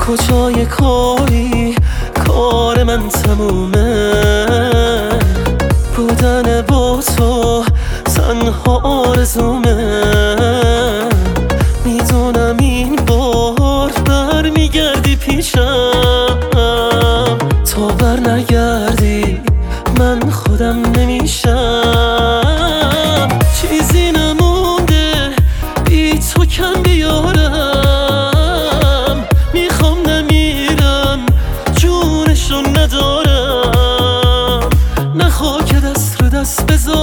کجای کاری کار من تمومه، بودن با تو تنها آرزومه. میدونم این بار برمیگردی پیشم، تا بر نگردی من خودم نمیشم. چیزی نمونده بی تو کم بیارم، میخوام نمیرم جونشو ندارم، نخوا که دست رو دست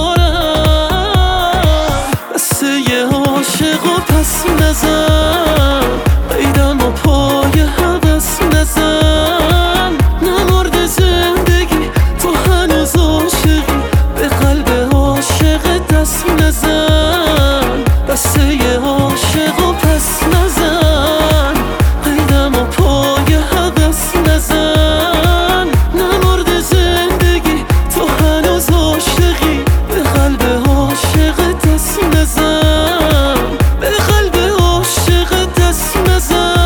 بذارم. بسه یه عاشق و پس نزن، قیدم و پای حوث نزن. نمرد زندگی تو هنوز عاشقی، به قلب عاشق دست نزن. بسه یه عاشق و پس نزن، قیدم و پای حوث نزن. نمرد زندگی تو هنوز عاشقی، به قلب عاشق دست نزن، به قلب عاشق دست نزن.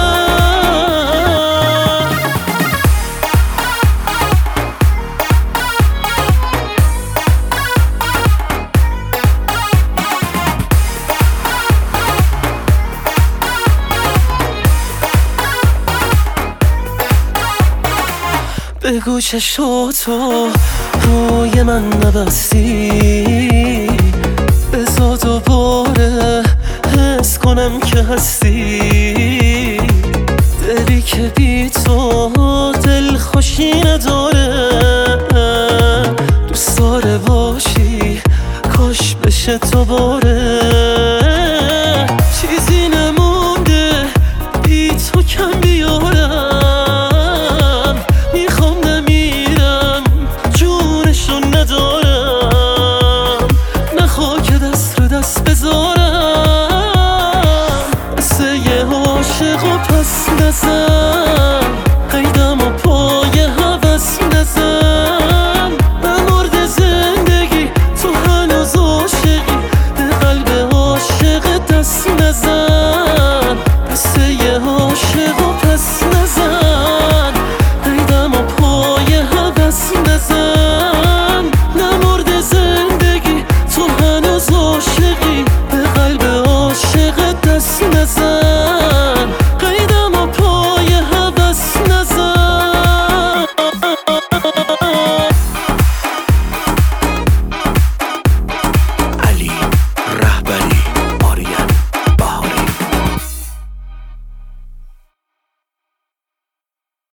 بگو چشاتو روی من نبستی، بذار دوباره حس کنم که هستی. دلی که بی تو دل خوشی نداره، دوست داره باشی کاش بشه دوباره. چیزی نمونده بی تو کم بیارم، میخوام نمیرم جونشو ندارم، نخوا که دست رو دست بذارم. بسه یه عاشق و پس نزن، قیدم و پای حوث نزن. نمرد زندگی تو هنوز عاشقی، به قلب عاشق دست نزن. بسه یه عاشق و پس نزن، قیدم و پای حوث نزن. نمرد زندگی تو هنوز عاشقی، به قلب عاشق دست نزن.